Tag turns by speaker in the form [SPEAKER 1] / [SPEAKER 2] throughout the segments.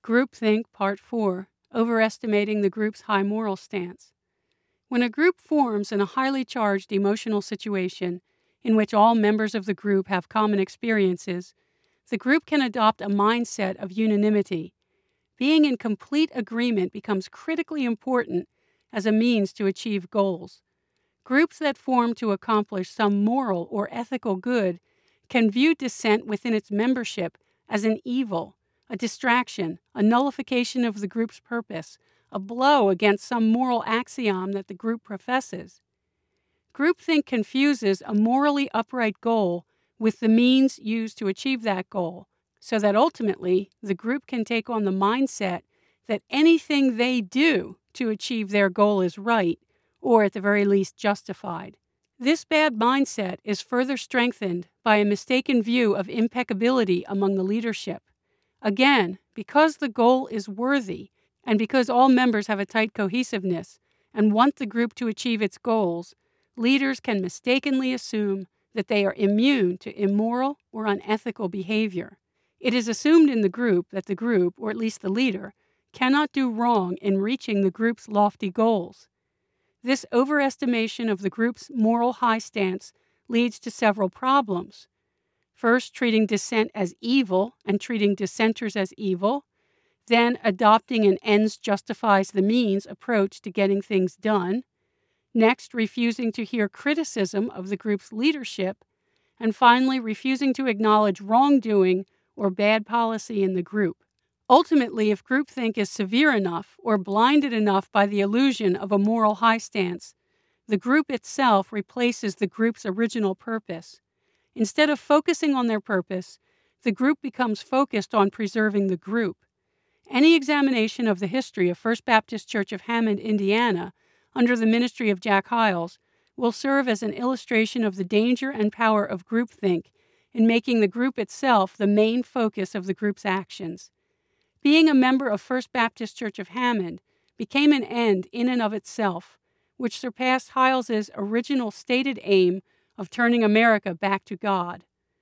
[SPEAKER 1] Groupthink Part 4, Overestimating the Group's High Moral Stance. When a group forms in a highly charged emotional situation in which all members of the group have common experiences, the group can adopt a mindset of unanimity. Being in complete agreement becomes critically important as a means to achieve goals. Groups that form to accomplish some moral or ethical good can view dissent within its membership as an evil, a distraction, a nullification of the group's purpose, a blow against some moral axiom that the group professes. Groupthink confuses a morally upright goal with the means used to achieve that goal, so that ultimately the group can take on the mindset that anything they do to achieve their goal is right, or at the very least justified. This bad mindset is further strengthened by a mistaken view of impeccability among the leadership. Again, because the goal is worthy, and because all members have a tight cohesiveness and want the group to achieve its goals, leaders can mistakenly assume that they are immune to immoral or unethical behavior. It is assumed in the group that the group, or at least the leader, cannot do wrong in reaching the group's lofty goals. This overestimation of the group's moral high stance leads to several problems. First, treating dissent as evil and treating dissenters as evil, then adopting an ends justifies the means approach to getting things done, next refusing to hear criticism of the group's leadership, and finally refusing to acknowledge wrongdoing or bad policy in the group. Ultimately, if groupthink is severe enough or blinded enough by the illusion of a moral high stance, the group itself replaces the group's original purpose. Instead of focusing on their purpose, the group becomes focused on preserving the group. Any examination of the history of First Baptist Church of Hammond, Indiana, under the ministry of Jack Hyles, will serve as an illustration of the danger and power of groupthink in making the group itself the main focus of the group's actions. Being a member of First Baptist Church of Hammond became an end in and of itself, which surpassed Hyles's original stated aim of turning America back to God.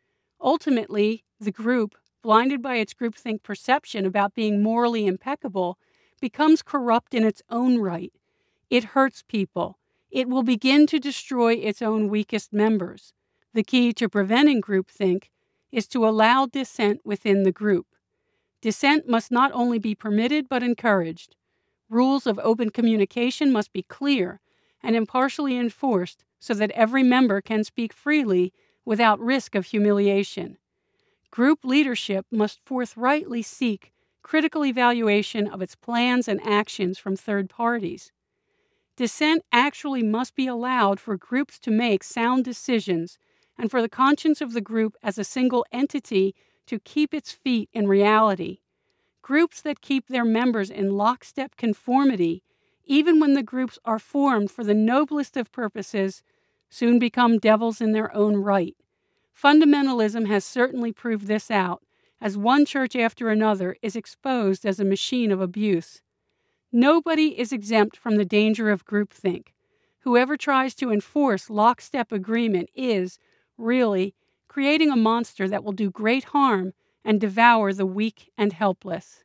[SPEAKER 1] Ultimately, the group, blinded by its groupthink perception about being morally impeccable, becomes corrupt in its own right. It hurts people. It will begin to destroy its own weakest members. The key to preventing groupthink is to allow dissent within the group. Dissent must not only be permitted but encouraged. Rules of open communication must be clear and impartially enforced so that every member can speak freely without risk of humiliation. Group leadership must forthrightly seek critical evaluation of its plans and actions from third parties. Dissent actually must be allowed for groups to make sound decisions and for the conscience of the group as a single entity to keep its feet in reality. Groups that keep their members in lockstep conformity, even when the groups are formed for the noblest of purposes, soon become devils in their own right. Fundamentalism has certainly proved this out, as one church after another is exposed as a machine of abuse. Nobody is exempt from the danger of groupthink. Whoever tries to enforce lockstep agreement is, really, creating a monster that will do great harm and devour the weak and helpless.